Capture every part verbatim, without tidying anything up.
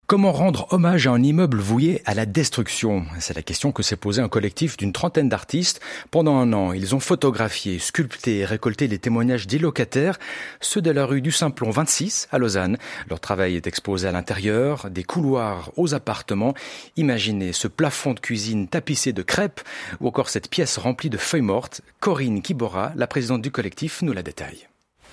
Comment rendre hommage à un immeuble voué à la destruction? C'est la question que s'est posée un collectif d'une trentaine d'artistes. Pendant un an, ils ont photographié, sculpté et récolté les témoignages des locataires, ceux de la rue du Simplon vingt-six à Lausanne. Leur travail est exposé à l'intérieur, des couloirs aux appartements. Imaginez ce plafond de cuisine tapissé de crêpes ou encore cette pièce remplie de feuilles mortes. Corinne Kibora, la présidente du collectif, nous la détaille.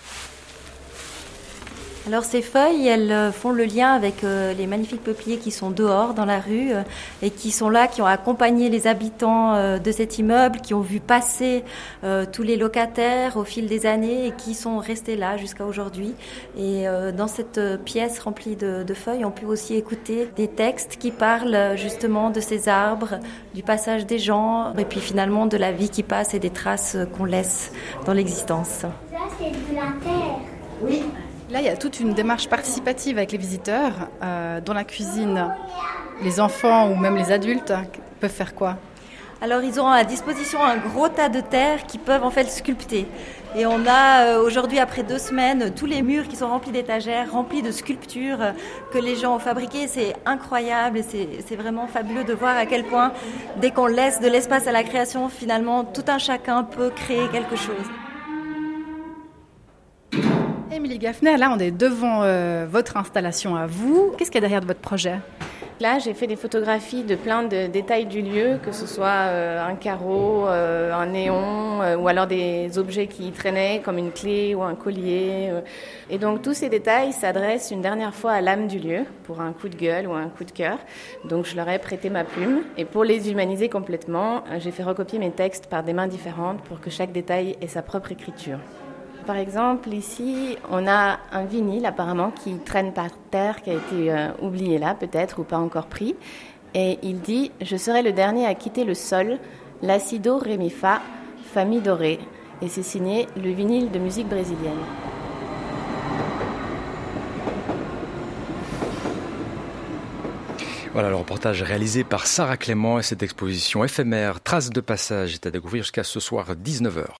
Alors ces feuilles, elles font le lien avec euh, les magnifiques peupliers qui sont dehors dans la rue euh, et qui sont là, qui ont accompagné les habitants euh, de cet immeuble, qui ont vu passer euh, tous les locataires au fil des années et qui sont restés là jusqu'à aujourd'hui. Et euh, dans cette pièce remplie de, de feuilles, on peut aussi écouter des textes qui parlent justement de ces arbres, du passage des gens et puis finalement de la vie qui passe et des traces qu'on laisse dans l'existence. Ça, c'est de la terre. Oui. Là, il y a toute une démarche participative avec les visiteurs. Euh, dans la cuisine, les enfants ou même les adultes peuvent faire quoi? Alors, ils ont à disposition un gros tas de terre qui peuvent en fait sculpter. Et on a euh, aujourd'hui, après deux semaines, tous les murs qui sont remplis d'étagères, remplis de sculptures euh, que les gens ont fabriquées. C'est incroyable et c'est, c'est vraiment fabuleux de voir à quel point, dès qu'on laisse de l'espace à la création, finalement, tout un chacun peut créer quelque chose. Émilie Gaffner, là on est devant euh, votre installation à vous. Qu'est-ce qu'il y a derrière de votre projet? Là, j'ai fait des photographies de plein de détails du lieu, que ce soit euh, un carreau, euh, un néon, euh, ou alors des objets qui traînaient comme une clé ou un collier. Euh. Et donc tous ces détails s'adressent une dernière fois à l'âme du lieu, pour un coup de gueule ou un coup de cœur. Donc je leur ai prêté ma plume. Et pour les humaniser complètement, j'ai fait recopier mes textes par des mains différentes pour que chaque détail ait sa propre écriture. Par exemple, ici, on a un vinyle apparemment qui traîne par terre, qui a été euh, oublié là peut-être ou pas encore pris. Et il dit « Je serai le dernier à quitter le sol, la si do ré mi fa, fa mi do ré ». Et c'est signé le vinyle de musique brésilienne. Voilà le reportage réalisé par Sarah Clément et cette exposition éphémère Traces de passage est à découvrir jusqu'à ce soir dix-neuf heures.